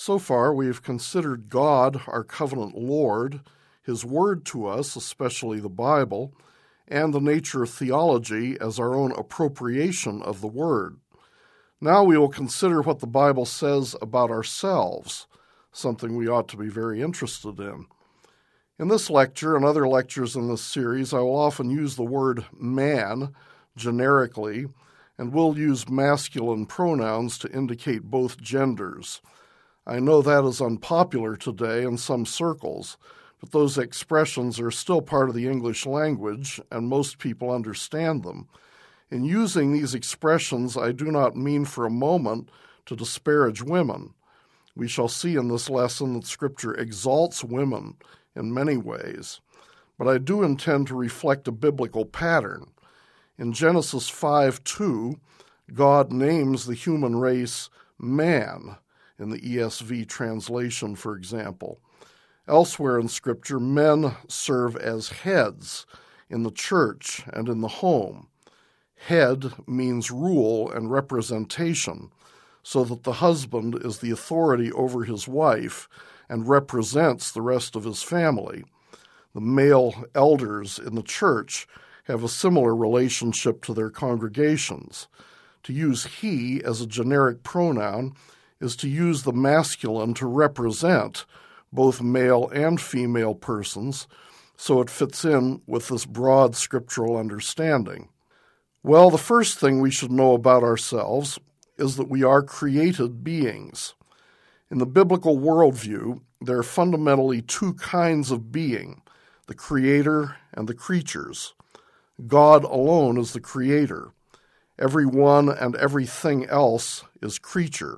So far, we have considered God, our covenant Lord, His Word to us, especially the Bible, and the nature of theology as our own appropriation of the Word. Now we will consider what the Bible says about ourselves, something we ought to be very interested in. In this lecture and other lectures in this series, I will often use the word man generically, and will use masculine pronouns to indicate both genders. I know that is unpopular today in some circles, but those expressions are still part of the English language, and most people understand them. In using these expressions, I do not mean for a moment to disparage women. We shall see in this lesson that Scripture exalts women in many ways, but I do intend to reflect a biblical pattern. In Genesis 5:2, God names the human race man, in the ESV translation, for example. Elsewhere in Scripture, men serve as heads in the church and in the home. Head means rule and representation, so that the husband is the authority over his wife and represents the rest of his family. The male elders in the church have a similar relationship to their congregations. To use he as a generic pronoun is to use the masculine to represent both male and female persons, so it fits in with this broad scriptural understanding. Well, the first thing we should know about ourselves is that we are created beings. In the biblical worldview, there are fundamentally two kinds of being, the creator and the creatures. God alone is the creator. Everyone and everything else is creature.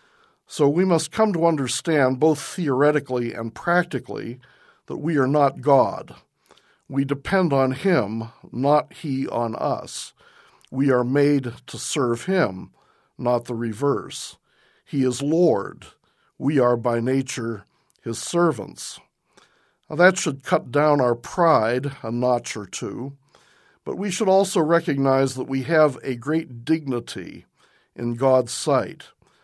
So we must come to understand, both theoretically and practically, that we are not God. We depend on Him, not He on us. We are made to serve Him, not the reverse. He is Lord. We are by nature His servants. Now that should cut down our pride a notch or two, but we should also recognize that we have a great dignity in God's sight.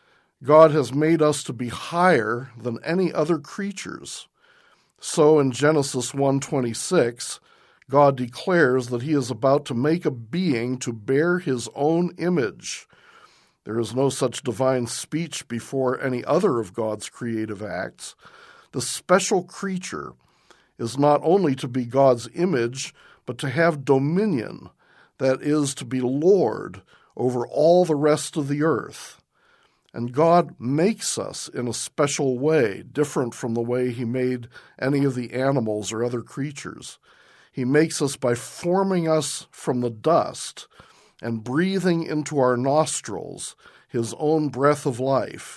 God has made us to be higher than any other creatures. So in Genesis 1:26, God declares that He is about to make a being to bear His own image. There is no such divine speech before any other of God's creative acts. The special creature is not only to be God's image, but to have dominion, that is, to be Lord over all the rest of the earth. And God makes us in a special way, different from the way He made any of the animals or other creatures. He makes us by forming us from the dust and breathing into our nostrils His own breath of life,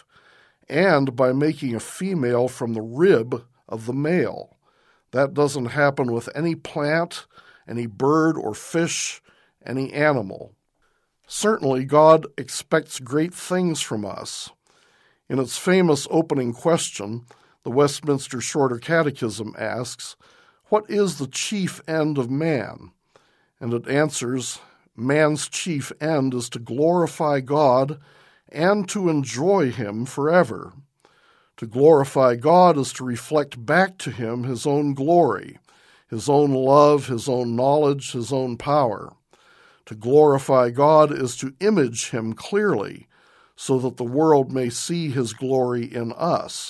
and by making a female from the rib of the male. That doesn't happen with any plant, any bird or fish, any animal. Certainly, God expects great things from us. In its famous opening question, the Westminster Shorter Catechism asks, "What is the chief end of man?" And it answers, man's chief end is to glorify God and to enjoy Him forever. To glorify God is to reflect back to Him His own glory, His own love, His own knowledge, His own power. To glorify God is to image Him clearly, so that the world may see His glory in us.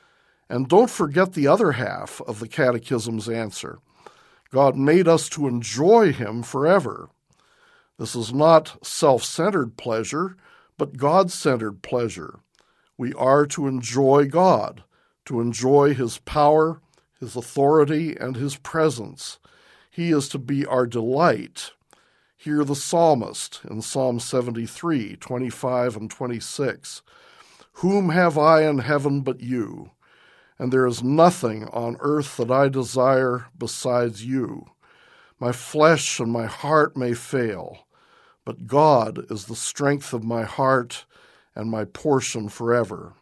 And don't forget the other half of the Catechism's answer. God made us to enjoy Him forever. This is not self-centered pleasure, but God-centered pleasure. We are to enjoy God, to enjoy His power, His authority, and His presence. He is to be our delight. Hear the psalmist in Psalm 73, 25 and 26. "Whom have I in heaven but you? And there is nothing on earth that I desire besides you. My flesh and my heart may fail, but God is the strength of my heart and my portion forever."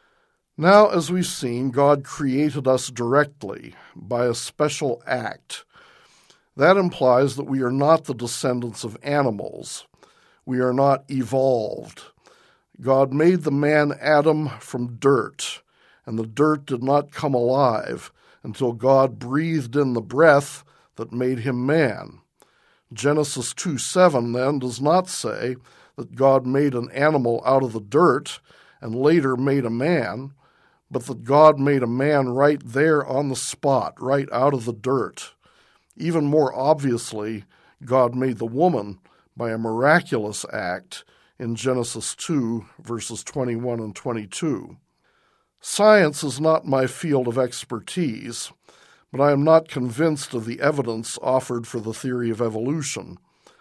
Now, as we've seen, God created us directly by a special act. That implies that we are not the descendants of animals. We are not evolved. God made the man Adam from dirt and the dirt did not come alive until God breathed in the breath that made him man. Genesis 2:7 then does not say that God made an animal out of the dirt and later made a man, but that God made a man right there on the spot, right out of the dirt. Even more obviously, God made the woman by a miraculous act in Genesis 2, verses 21 and 22. Science is not my field of expertise, but I am not convinced of the evidence offered for the theory of evolution.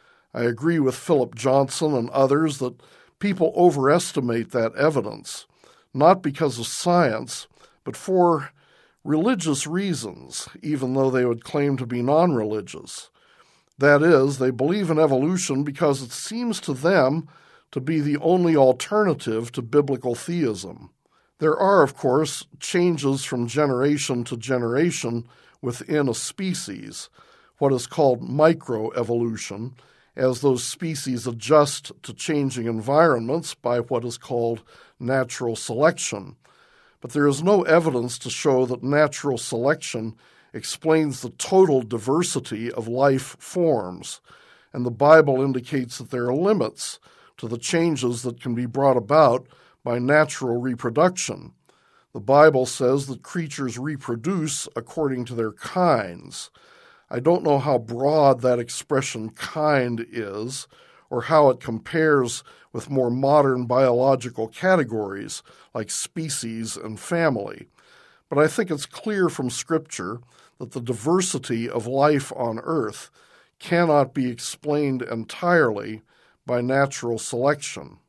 I agree with Philip Johnson and others that people overestimate that evidence, not because of science, but for religious reasons, even though they would claim to be non-religious. That is, they believe in evolution because it seems to them to be the only alternative to biblical theism. There are, of course, changes from generation to generation within a species, what is called microevolution, as those species adjust to changing environments by what is called natural selection. But there is no evidence to show that natural selection explains the total diversity of life forms, and the Bible indicates that there are limits to the changes that can be brought about by natural reproduction. The Bible says that creatures reproduce according to their kinds. I don't know how broad that expression kind is, or how it compares with more modern biological categories like species and family. But I think it's clear from Scripture that the diversity of life on earth cannot be explained entirely by natural selection.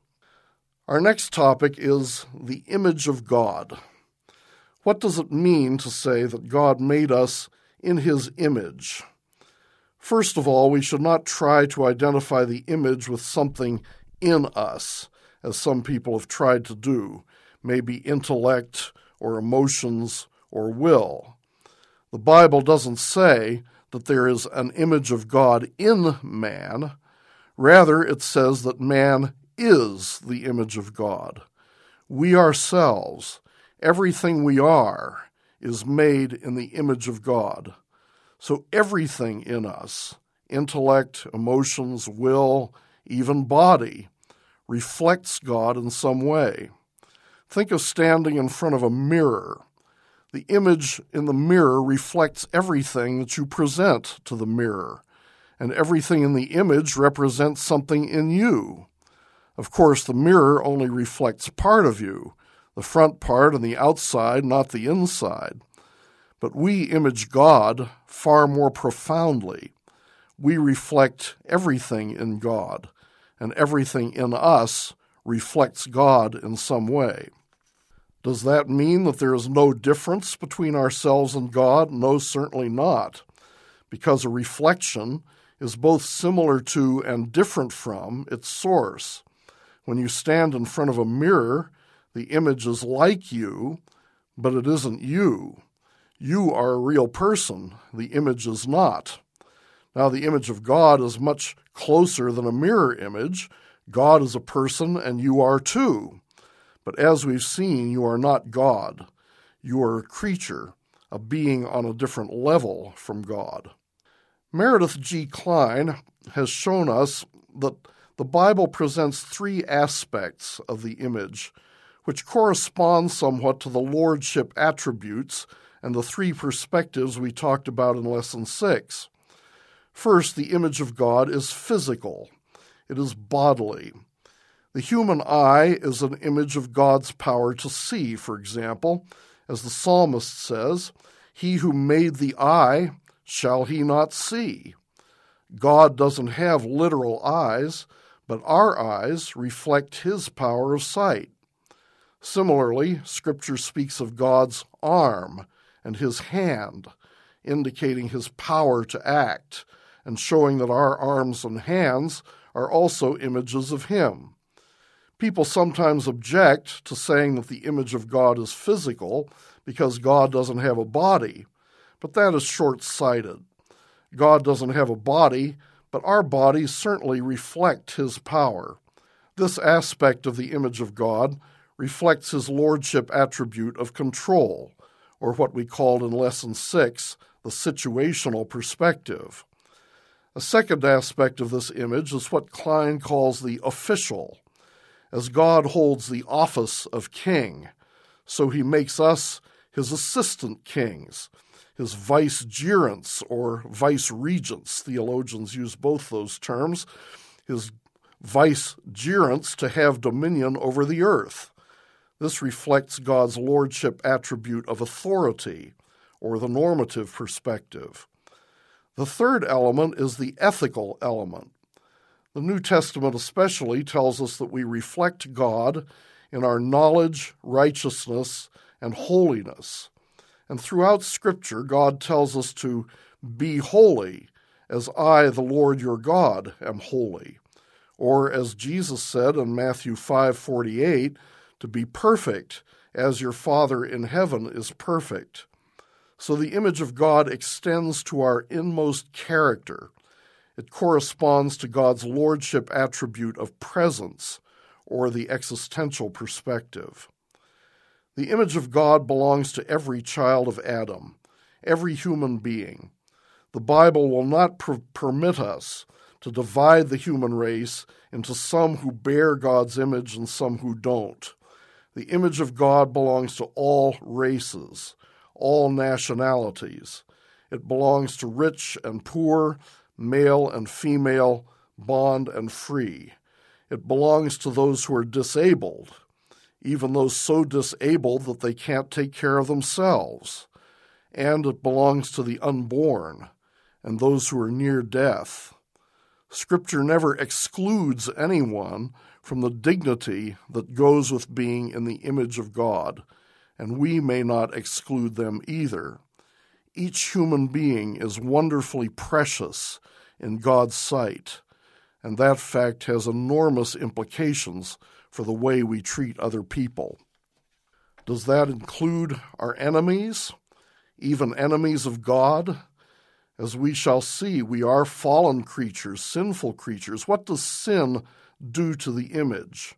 Our next topic is the image of God. What does it mean to say that God made us in his image? First of all, we should not try to identify the image with something in us, as some people have tried to do, maybe intellect or emotions or will. The Bible doesn't say that there is an image of God in man. Rather, it says that man is the image of God. We ourselves, everything we are, is made in the image of God. So everything in us, intellect, emotions, will, even body, reflects God in some way. Think of standing in front of a mirror. The image in the mirror reflects everything that you present to the mirror, and everything in the image represents something in you. Of course, the mirror only reflects part of you, the front part and the outside, not the inside. But we image God far more profoundly. We reflect everything in God, and everything in us reflects God in some way. Does that mean that there is no difference between ourselves and God? No, certainly not, because a reflection is both similar to and different from its source. When you stand in front of a mirror, the image is like you, but it isn't you. You are a real person. The image is not. Now, the image of God is much closer than a mirror image. God is a person, and you are too. But as we've seen, you are not God. You are a creature, a being on a different level from God. Meredith G. Kline has shown us that the Bible presents three aspects of the image, which correspond somewhat to the lordship attributes and the three perspectives we talked about in Lesson 6. First, the image of God is physical. It is bodily. The human eye is an image of God's power to see, for example, as the psalmist says, "He who made the eye, shall he not see?" God doesn't have literal eyes, but our eyes reflect his power of sight. Similarly, Scripture speaks of God's arm and his hand, indicating his power to act, and showing that our arms and hands are also images of him. People sometimes object to saying that the image of God is physical because God doesn't have a body, but that is short-sighted. God doesn't have a body, but our bodies certainly reflect his power. This aspect of the image of God reflects his lordship attribute of control, or what we called in Lesson 6, the situational perspective. A second aspect of this image is what Klein calls the official. As God holds the office of king, so he makes us his assistant kings, his vicegerents or vice-regents. Theologians use both those terms. His vicegerents to have dominion over the earth. This reflects God's lordship attribute of authority, or the normative perspective. The third element is the ethical element. The New Testament especially tells us that we reflect God in our knowledge, righteousness, and holiness. And throughout Scripture, God tells us to be holy, as I, the Lord your God, am holy. Or as Jesus said in Matthew 5:48, to be perfect, as your Father in heaven is perfect. So the image of God extends to our inmost character. It corresponds to God's lordship attribute of presence, or the existential perspective. The image of God belongs to every child of Adam, every human being. The Bible will not permit us to divide the human race into some who bear God's image and some who don't. The image of God belongs to all races, all nationalities. It belongs to rich and poor, male and female, bond and free. It belongs to those who are disabled, even those so disabled that they can't take care of themselves. And it belongs to the unborn and those who are near death. Scripture never excludes anyone from the dignity that goes with being in the image of God, and we may not exclude them either. Each human being is wonderfully precious in God's sight, and that fact has enormous implications for the way we treat other people. Does that include our enemies, even enemies of God? As we shall see, we are fallen creatures, sinful creatures. What does sin do to the image?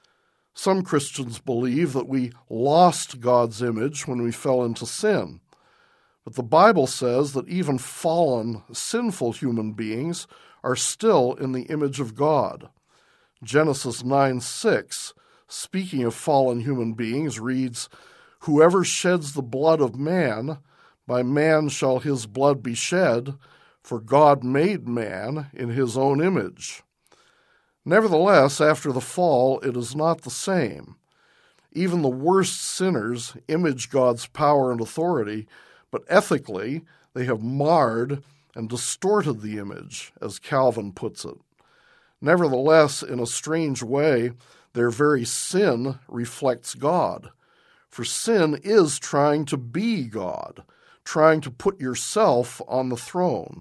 Some Christians believe that we lost God's image when we fell into sin. But the Bible says that even fallen, sinful human beings are still in the image of God. Genesis 9:6, speaking of fallen human beings, reads, "Whoever sheds the blood of man, by man shall his blood be shed, for God made man in his own image." Nevertheless, after the fall, it is not the same. Even the worst sinners image God's power and authority, but ethically, they have marred and distorted the image, as Calvin puts it. Nevertheless, in a strange way, their very sin reflects God. For sin is trying to be God, trying to put yourself on the throne.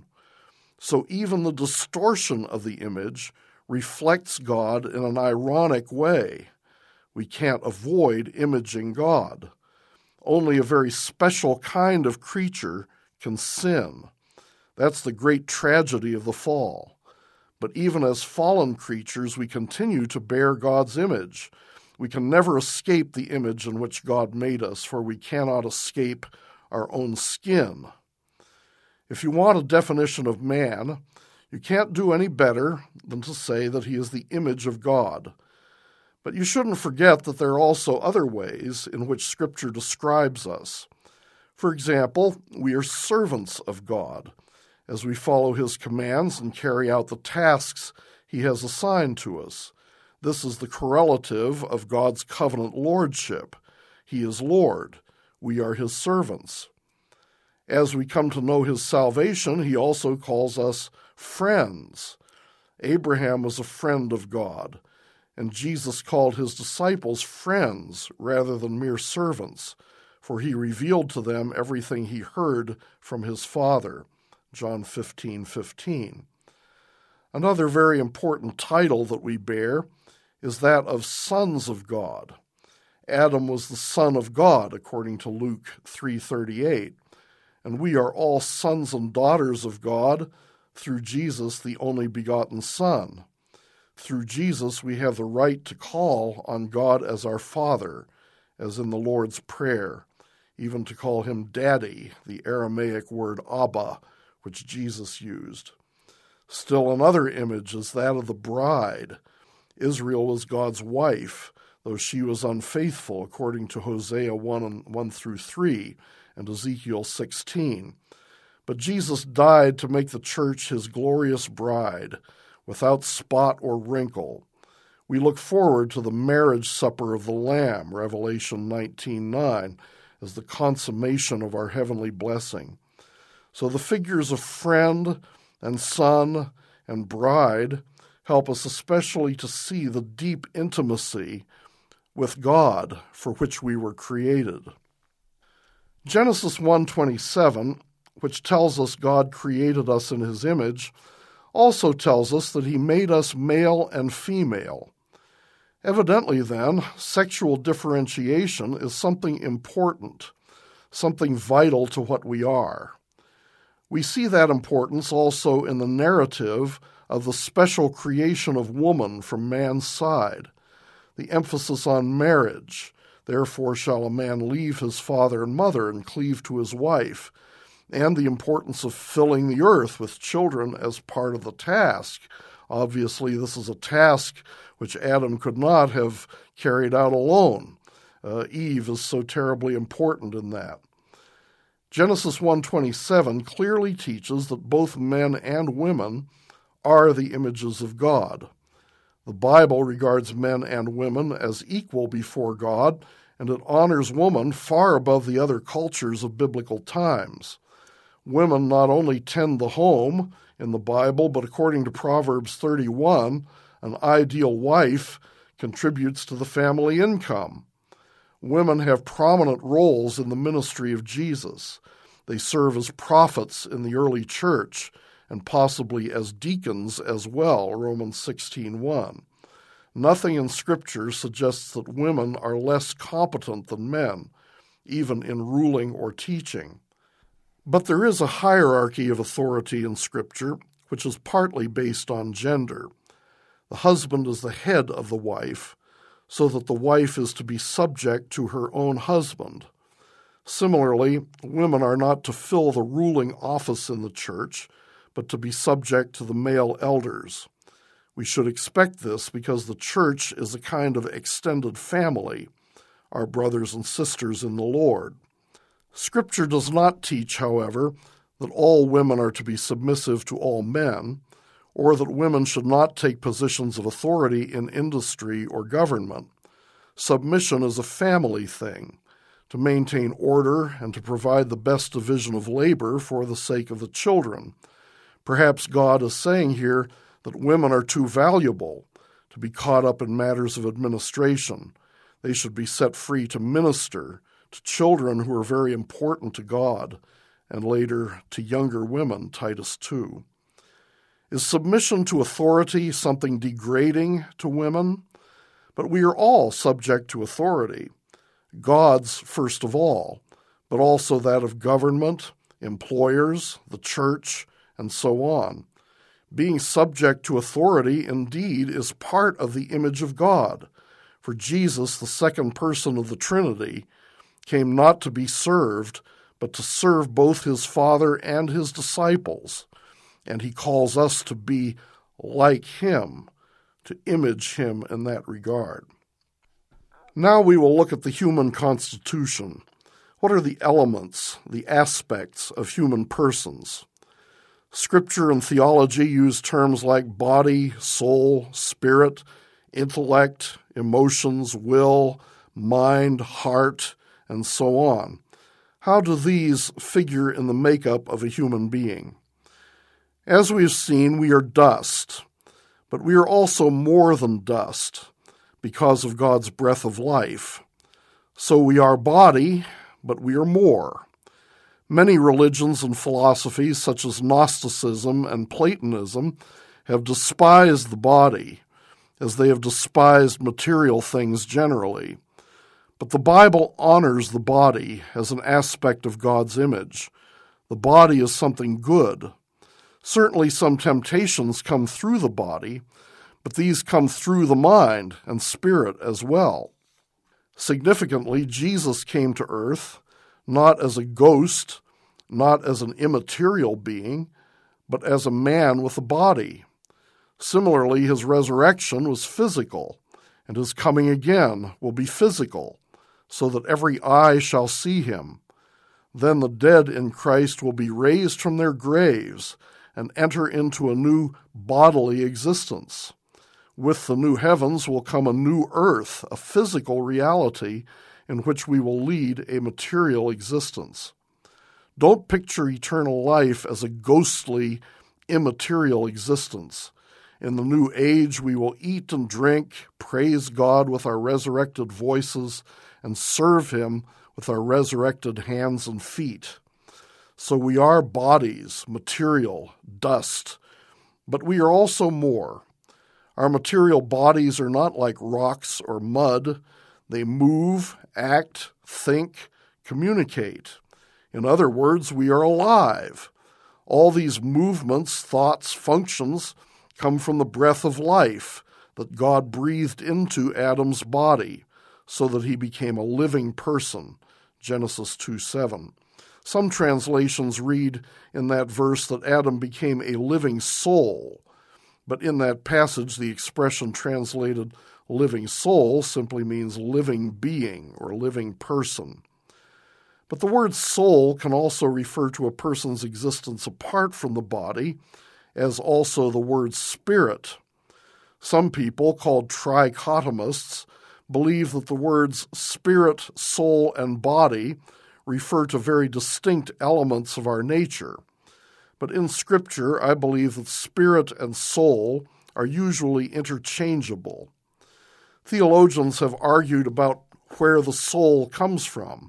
So even the distortion of the image reflects God in an ironic way. We can't avoid imaging God. Only a very special kind of creature can sin. That's the great tragedy of the fall. But even as fallen creatures, we continue to bear God's image. We can never escape the image in which God made us, for we cannot escape our own skin. If you want a definition of man, you can't do any better than to say that he is the image of God. But you shouldn't forget that there are also other ways in which Scripture describes us. For example, we are servants of God, as we follow his commands and carry out the tasks he has assigned to us. This is the correlative of God's covenant lordship. He is Lord. We are his servants. As we come to know his salvation, he also calls us friends. Abraham was a friend of God, and Jesus called his disciples friends rather than mere servants, for he revealed to them everything he heard from his Father. John 15:15. Another very important title that we bear is that of sons of God. Adam was the son of God, according to Luke 3:38, and we are all sons and daughters of God through Jesus, the only begotten Son. Through Jesus, we have the right to call on God as our Father, as in the Lord's Prayer, even to call him Daddy, the Aramaic word Abba, which Jesus used. Still another image is that of the bride. Israel was God's wife, though she was unfaithful, according to Hosea 1 through 3 and Ezekiel 16. But Jesus died to make the church his glorious bride, without spot or wrinkle. We look forward to the marriage supper of the Lamb, Revelation 19:9, as the consummation of our heavenly blessing. So the figures of friend and son and bride help us especially to see the deep intimacy with God for which we were created. Genesis 1:27, which tells us God created us in his image, also tells us that he made us male and female. Evidently, then, sexual differentiation is something important, something vital to what we are. We see that importance also in the narrative of the special creation of woman from man's side, the emphasis on marriage. Therefore shall a man leave his father and mother and cleave to his wife, and the importance of filling the earth with children as part of the task. Obviously, this is a task which Adam could not have carried out alone. Eve is so terribly important in that. Genesis 1:27 clearly teaches that both men and women are the images of God. The Bible regards men and women as equal before God, and it honors woman far above the other cultures of biblical times. Women not only tend the home in the Bible, but according to Proverbs 31, an ideal wife contributes to the family income. Women have prominent roles in the ministry of Jesus. They serve as prophets in the early church and possibly as deacons as well, Romans 16:1. Nothing in Scripture suggests that women are less competent than men, even in ruling or teaching. But there is a hierarchy of authority in Scripture, which is partly based on gender. The husband is the head of the wife, so that the wife is to be subject to her own husband. Similarly, women are not to fill the ruling office in the church, but to be subject to the male elders. We should expect this because the church is a kind of extended family, our brothers and sisters in the Lord. Scripture does not teach, however, that all women are to be submissive to all men, or that women should not take positions of authority in industry or government. Submission is a family thing, to maintain order and to provide the best division of labor for the sake of the children. Perhaps God is saying here that women are too valuable to be caught up in matters of administration. They should be set free to minister to children who are very important to God, and later to younger women, Titus 2. Is submission to authority something degrading to women? But we are all subject to authority, God's first of all, but also that of government, employers, the church, and so on. Being subject to authority, indeed, is part of the image of God. For Jesus, the second person of the Trinity, came not to be served, but to serve both his Father and his disciples. And he calls us to be like him, to image him in that regard. Now we will look at the human constitution. What are the elements, the aspects of human persons? Scripture and theology use terms like body, soul, spirit, intellect, emotions, will, mind, heart, and so on. How do these figure in the makeup of a human being? As we have seen, we are dust, but we are also more than dust because of God's breath of life. So we are body, but we are more. Many religions and philosophies, such as Gnosticism and Platonism, have despised the body, as they have despised material things generally. But the Bible honors the body as an aspect of God's image. The body is something good. Certainly some temptations come through the body, but these come through the mind and spirit as well. Significantly, Jesus came to earth not as a ghost, not as an immaterial being, but as a man with a body. Similarly, his resurrection was physical, and his coming again will be physical, so that every eye shall see him. Then the dead in Christ will be raised from their graves and enter into a new bodily existence. With the new heavens will come a new earth, a physical reality in which we will lead a material existence. Don't picture eternal life as a ghostly, immaterial existence. In the new age, we will eat and drink, praise God with our resurrected voices, and serve him with our resurrected hands and feet. So we are bodies, material, dust, but we are also more. Our material bodies are not like rocks or mud. They move, act, think, communicate. In other words, we are alive. All these movements, thoughts, functions come from the breath of life that God breathed into Adam's body so that he became a living person, Genesis 2:7. Some translations read in that verse that Adam became a living soul, but in that passage the expression translated living soul simply means living being or living person. But the word soul can also refer to a person's existence apart from the body, as also the word spirit. Some people, called trichotomists, believe that the words spirit, soul, and body refer to very distinct elements of our nature. But in Scripture, I believe that spirit and soul are usually interchangeable. Theologians have argued about where the soul comes from.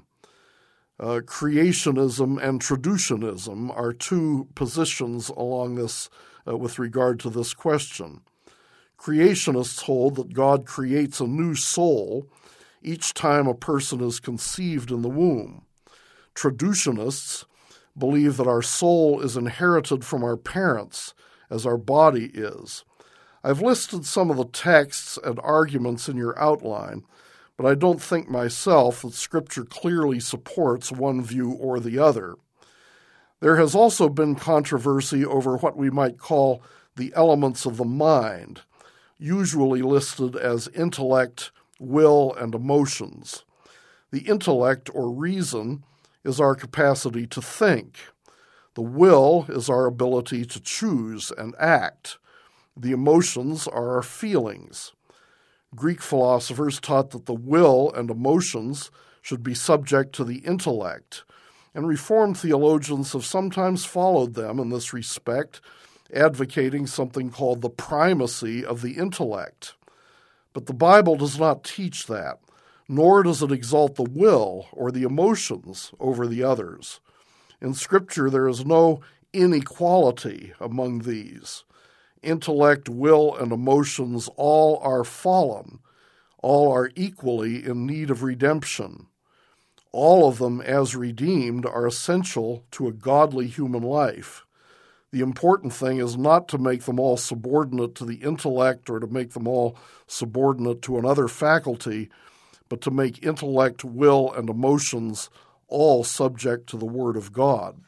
Creationism and traducianism are two positions along this with regard to this question. Creationists hold that God creates a new soul each time a person is conceived in the womb. Traducianists believe that our soul is inherited from our parents as our body is. I've listed some of the texts and arguments in your outline, but I don't think myself that Scripture clearly supports one view or the other. There has also been controversy over what we might call the elements of the mind, usually listed as intellect, will, and emotions. The intellect, or reason, is our capacity to think. The will is our ability to choose and act. The emotions are our feelings. Greek philosophers taught that the will and emotions should be subject to the intellect, and Reformed theologians have sometimes followed them in this respect, advocating something called the primacy of the intellect. But the Bible does not teach that, nor does it exalt the will or the emotions over the others. In Scripture, there is no inequality among these. Intellect, will, and emotions all are fallen. All are equally in need of redemption. All of them, as redeemed, are essential to a godly human life. The important thing is not to make them all subordinate to the intellect or to make them all subordinate to another faculty, but to make intellect, will, and emotions all subject to the Word of God.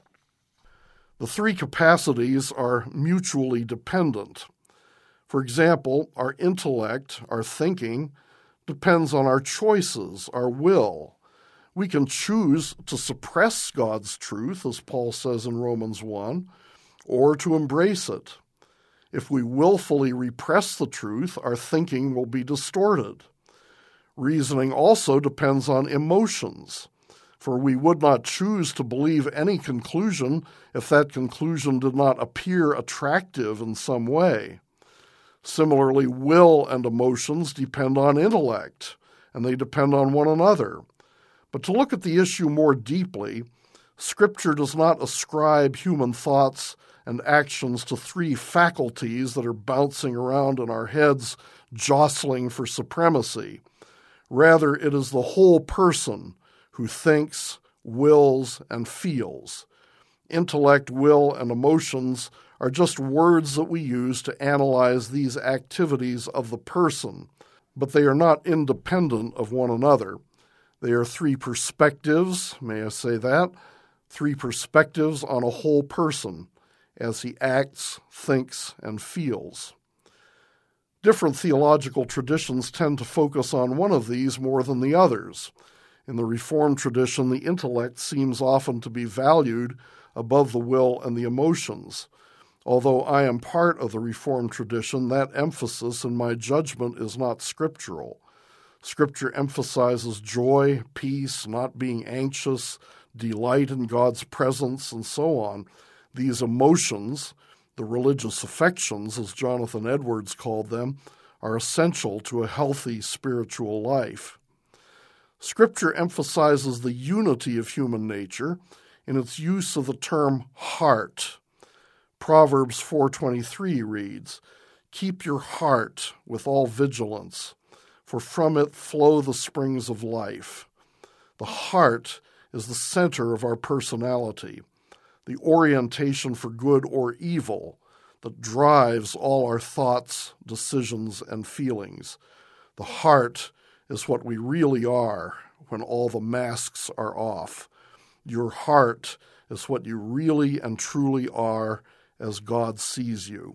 The three capacities are mutually dependent. For example, our intellect, our thinking, depends on our choices, our will. We can choose to suppress God's truth, as Paul says in Romans 1, or to embrace it. If we willfully repress the truth, our thinking will be distorted. Reasoning also depends on emotions, for we would not choose to believe any conclusion if that conclusion did not appear attractive in some way. Similarly, will and emotions depend on intellect, and they depend on one another. But to look at the issue more deeply, Scripture does not ascribe human thoughts and actions to three faculties that are bouncing around in our heads, jostling for supremacy. Rather, it is the whole person who thinks, wills, and feels. Intellect, will, and emotions are just words that we use to analyze these activities of the person, but they are not independent of one another. They are three perspectives, may I say that? Three perspectives on a whole person as he acts, thinks, and feels. Different theological traditions tend to focus on one of these more than the others. In the Reformed tradition, the intellect seems often to be valued above the will and the emotions. Although I am part of the Reformed tradition, that emphasis in my judgment is not scriptural. Scripture emphasizes joy, peace, not being anxious, delight in God's presence, and so on. These emotions, the religious affections, as Jonathan Edwards called them, are essential to a healthy spiritual life. Scripture emphasizes the unity of human nature in its use of the term heart. Proverbs 4:23 reads, "Keep your heart with all vigilance, for from it flow the springs of life." The heart is the center of our personality, the orientation for good or evil that drives all our thoughts, decisions, and feelings. The heart is what we really are when all the masks are off. Your heart is what you really and truly are as God sees you.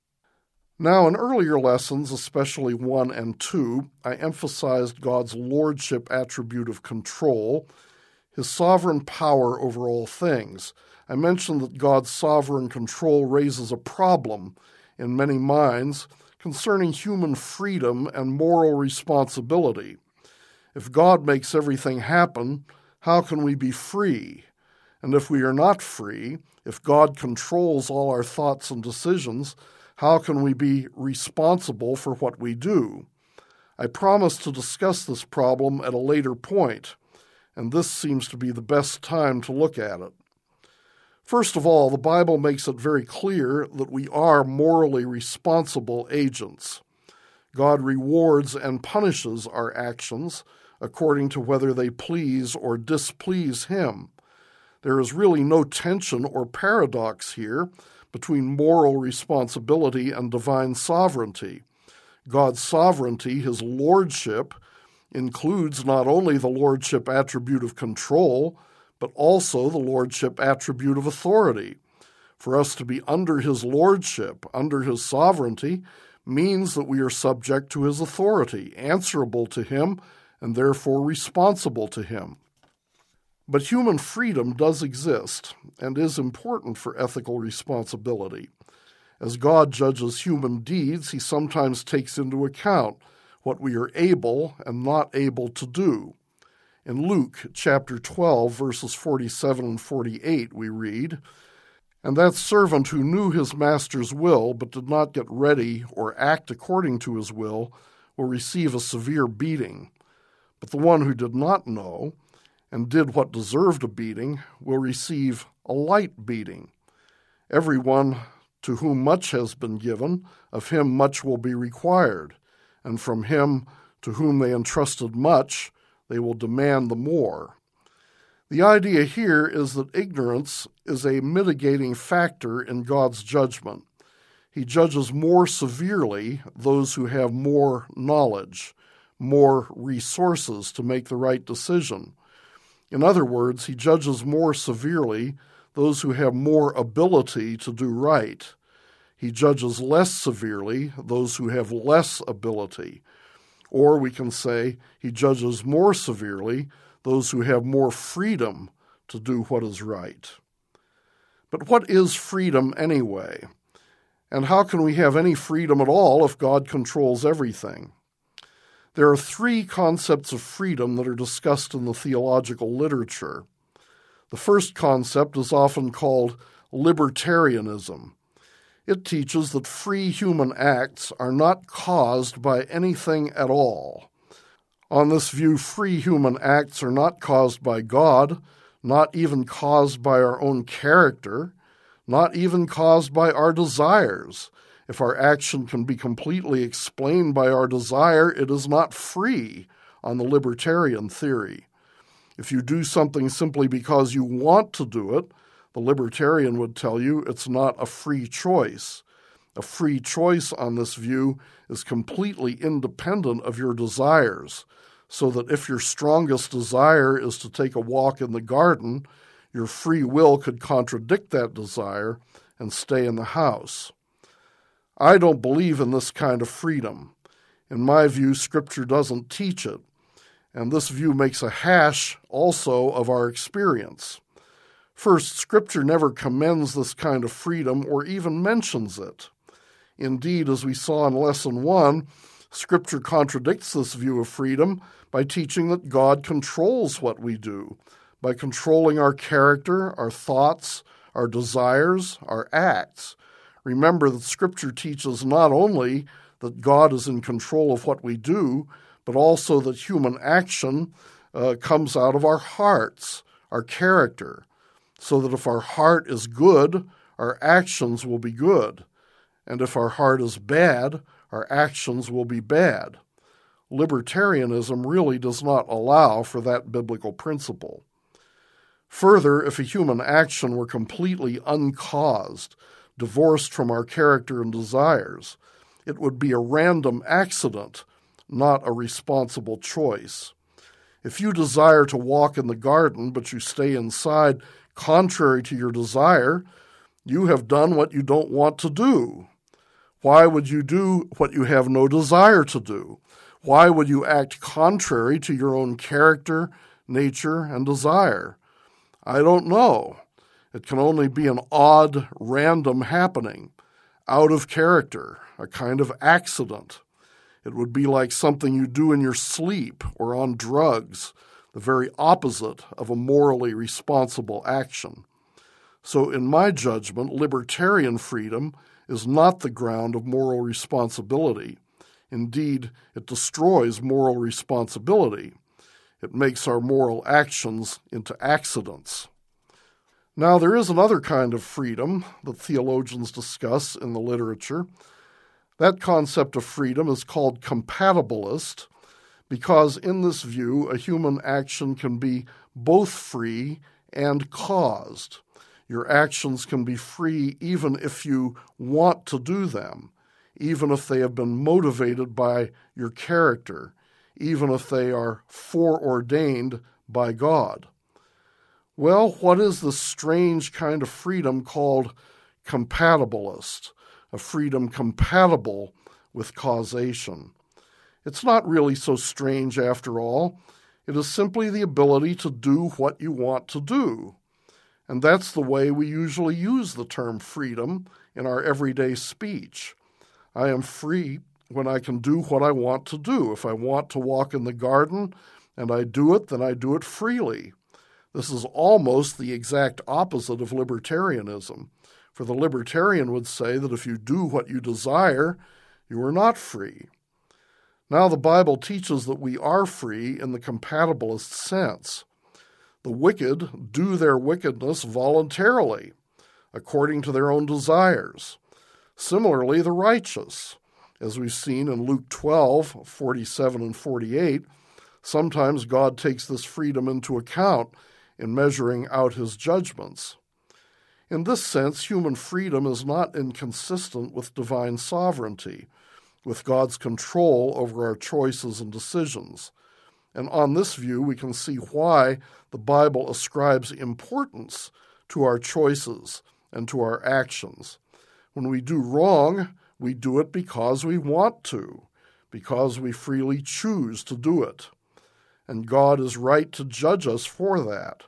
Now, in earlier lessons, especially 1 and 2, I emphasized God's lordship attribute of control, his sovereign power over all things. I mentioned that God's sovereign control raises a problem in many minds concerning human freedom and moral responsibility. If God makes everything happen, how can we be free? And if we are not free, if God controls all our thoughts and decisions, how can we be responsible for what we do? I promise to discuss this problem at a later point, and this seems to be the best time to look at it. First of all, the Bible makes it very clear that we are morally responsible agents. God rewards and punishes our actions according to whether they please or displease him. There is really no tension or paradox here between moral responsibility and divine sovereignty. God's sovereignty, his lordship, includes not only the lordship attribute of control, but also the lordship attribute of authority. For us to be under his lordship, under his sovereignty, means that we are subject to his authority, answerable to him, and therefore responsible to him. But human freedom does exist and is important for ethical responsibility. As God judges human deeds, he sometimes takes into account what we are able and not able to do. In Luke chapter 12, verses 47 and 48, we read, "And that servant who knew his master's will but did not get ready or act according to his will receive a severe beating. But the one who did not know and did what deserved a beating will receive a light beating. Everyone to whom much has been given, of him much will be required, and from him to whom they entrusted much, they will demand the more." The idea here is that ignorance is a mitigating factor in God's judgment. He judges more severely those who have more knowledge, more resources to make the right decision. In other words, he judges more severely those who have more ability to do right. He judges less severely those who have less ability. Or we can say he judges more severely those who have more freedom to do what is right. But what is freedom anyway? And how can we have any freedom at all if God controls everything? There are three concepts of freedom that are discussed in the theological literature. The first concept is often called libertarianism. It teaches that free human acts are not caused by anything at all. On this view, free human acts are not caused by God, not even caused by our own character, not even caused by our desires. If our action can be completely explained by our desire, it is not free on the libertarian theory. If you do something simply because you want to do it, The libertarian would tell you it's not a free choice. A free choice on this view is completely independent of your desires, so that if your strongest desire is to take a walk in the garden, your free will could contradict that desire and stay in the house. I don't believe in this kind of freedom. In my view, Scripture doesn't teach it, and this view makes a hash also of our experience. First, Scripture never commends this kind of freedom or even mentions it. Indeed, as we saw in Lesson 1, Scripture contradicts this view of freedom by teaching that God controls what we do, by controlling our character, our thoughts, our desires, our acts. Remember that Scripture teaches not only that God is in control of what we do, but also that human action comes out of our hearts, our character, so that if our heart is good, our actions will be good. And if our heart is bad, our actions will be bad. Libertarianism really does not allow for that biblical principle. Further, if a human action were completely uncaused, divorced from our character and desires, it would be a random accident, not a responsible choice. If you desire to walk in the garden, but you stay inside contrary to your desire, you have done what you don't want to do. Why would you do what you have no desire to do? Why would you act contrary to your own character, nature, and desire? I don't know. It can only be an odd, random happening, out of character, a kind of accident. It would be like something you do in your sleep or on drugs, the very opposite of a morally responsible action. So in my judgment, libertarian freedom is not the ground of moral responsibility. Indeed, it destroys moral responsibility. It makes our moral actions into accidents. Now, there is another kind of freedom that theologians discuss in the literature. That concept of freedom is called compatibilist, because in this view, a human action can be both free and caused. Your actions can be free even if you want to do them, even if they have been motivated by your character, even if they are foreordained by God. Well, what is this strange kind of freedom called compatibilist, a freedom compatible with causation? It's not really so strange after all. It is simply the ability to do what you want to do. And that's the way we usually use the term freedom in our everyday speech. I am free when I can do what I want to do. If I want to walk in the garden and I do it, then I do it freely. This is almost the exact opposite of libertarianism, for the libertarian would say that if you do what you desire, you are not free. Now the Bible teaches that we are free in the compatibilist sense. The wicked do their wickedness voluntarily, according to their own desires. Similarly, the righteous, as we've seen in Luke 12, 47 and 48, sometimes God takes this freedom into account in measuring out his judgments. In this sense, human freedom is not inconsistent with divine sovereignty, with God's control over our choices and decisions. And on this view, we can see why the Bible ascribes importance to our choices and to our actions. When we do wrong, we do it because we want to, because we freely choose to do it. And God is right to judge us for that.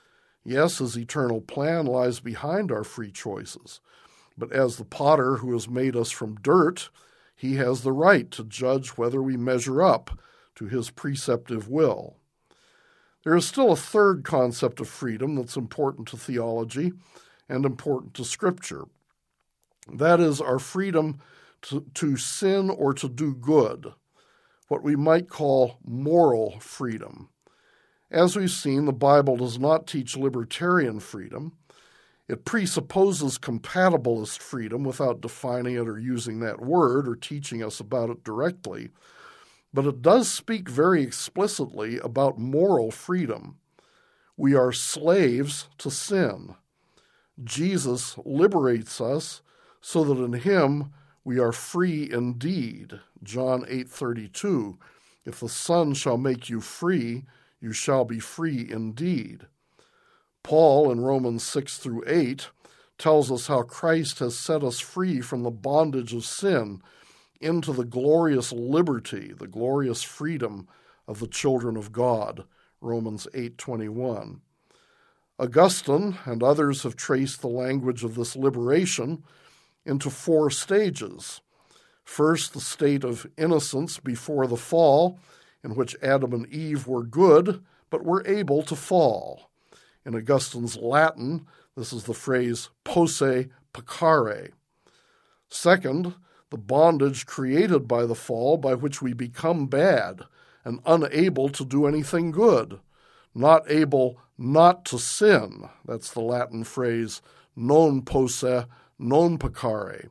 Yes, his eternal plan lies behind our free choices, but as the potter who has made us from dirt, he has the right to judge whether we measure up to his preceptive will. There is still a third concept of freedom that's important to theology and important to Scripture. That is our freedom to sin or to do good, what we might call moral freedom. As we've seen, the Bible does not teach libertarian freedom. It presupposes compatibilist freedom without defining it or using that word or teaching us about it directly. But it does speak very explicitly about moral freedom. We are slaves to sin. Jesus liberates us so that in him we are free indeed. John 8:32, if the Son shall make you free, you shall be free indeed. Paul in Romans 6-8 tells us how Christ has set us free from the bondage of sin into the glorious liberty, the glorious freedom of the children of God. Romans 8:21. Augustine and others have traced the language of this liberation into 4 stages. First, the state of innocence before the fall, in which Adam and Eve were good, but were able to fall. In Augustine's Latin, this is the phrase posse peccare. Second, the bondage created by the fall, by which we become bad and unable to do anything good, not able not to sin. That's the Latin phrase non posse, non peccare.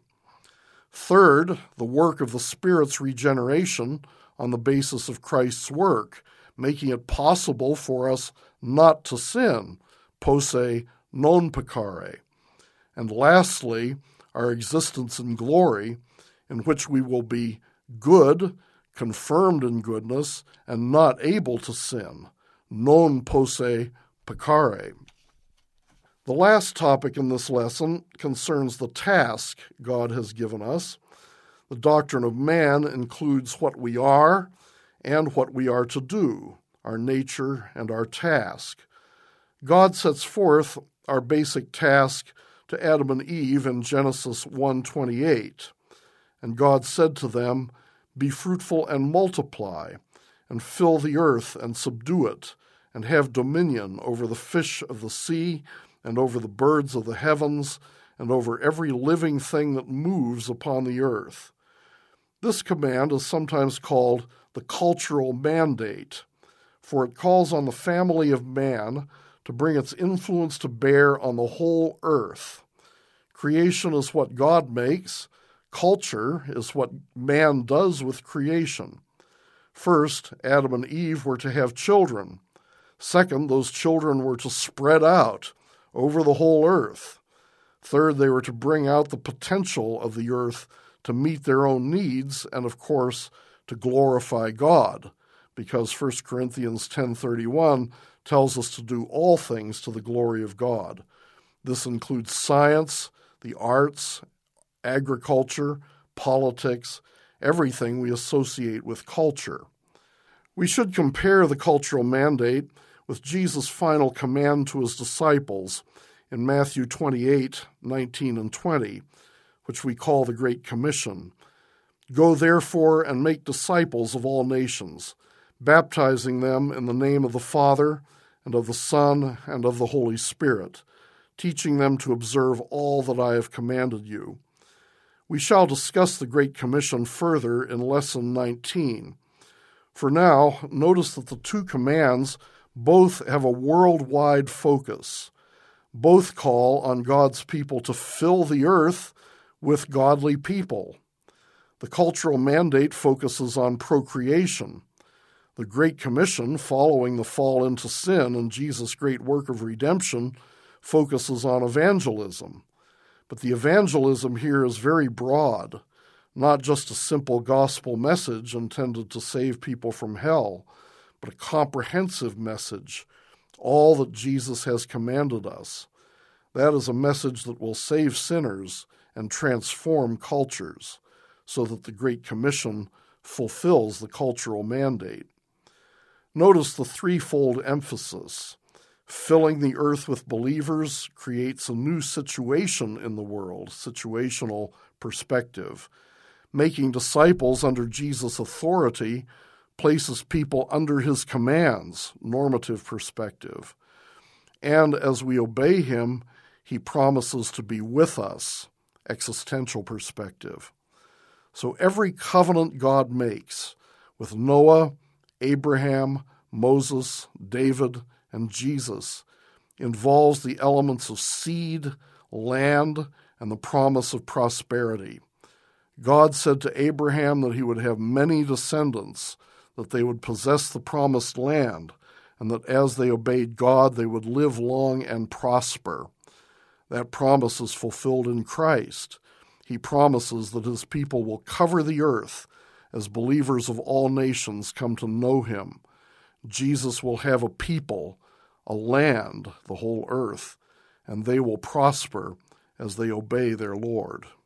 Third, the work of the Spirit's regeneration on the basis of Christ's work, making it possible for us not to sin, posse non peccare. And lastly, our existence in glory, in which we will be good, confirmed in goodness, and not able to sin, non posse peccare. The last topic in this lesson concerns the task God has given us. The doctrine of man includes what we are and what we are to do, our nature and our task. God sets forth our basic task to Adam and Eve in Genesis 1:28. And God said to them, "Be fruitful and multiply, and fill the earth and subdue it, and have dominion over the fish of the sea, and over the birds of the heavens, and over every living thing that moves upon the earth." This command is sometimes called the cultural mandate, for it calls on the family of man to bring its influence to bear on the whole earth. Creation is what God makes. Culture is what man does with creation. First, Adam and Eve were to have children. Second, those children were to spread out over the whole earth. Third, they were to bring out the potential of the earth to meet their own needs and, of course, to glorify God, because 1 Corinthians 10:31 tells us to do all things to the glory of God. This includes science, the arts, agriculture, politics, everything we associate with culture. We should compare the cultural mandate with Jesus' final command to his disciples in Matthew 28:19 and 20, which we call the Great Commission. "Go therefore and make disciples of all nations, baptizing them in the name of the Father and of the Son and of the Holy Spirit, teaching them to observe all that I have commanded you." We shall discuss the Great Commission further in Lesson 19. For now, notice that the 2 commands both have a worldwide focus. Both call on God's people to fill the earth with godly people. The cultural mandate focuses on procreation. The Great Commission, following the fall into sin and Jesus' great work of redemption, focuses on evangelism. But the evangelism here is very broad, not just a simple gospel message intended to save people from hell, but a comprehensive message, all that Jesus has commanded us. That is a message that will save sinners and transform cultures, so that the Great Commission fulfills the cultural mandate. Notice the threefold emphasis. Filling the earth with believers creates a new situation in the world, situational perspective. Making disciples under Jesus' authority places people under his commands, normative perspective. And as we obey him, he promises to be with us, existential perspective. So every covenant God makes with Noah, Abraham, Moses, David, and Jesus involves the elements of seed, land, and the promise of prosperity. God said to Abraham that he would have many descendants, that they would possess the promised land, and that as they obeyed God, they would live long and prosper. That promise is fulfilled in Christ. He promises that his people will cover the earth as believers of all nations come to know him. Jesus will have a people, a land, the whole earth, and they will prosper as they obey their Lord.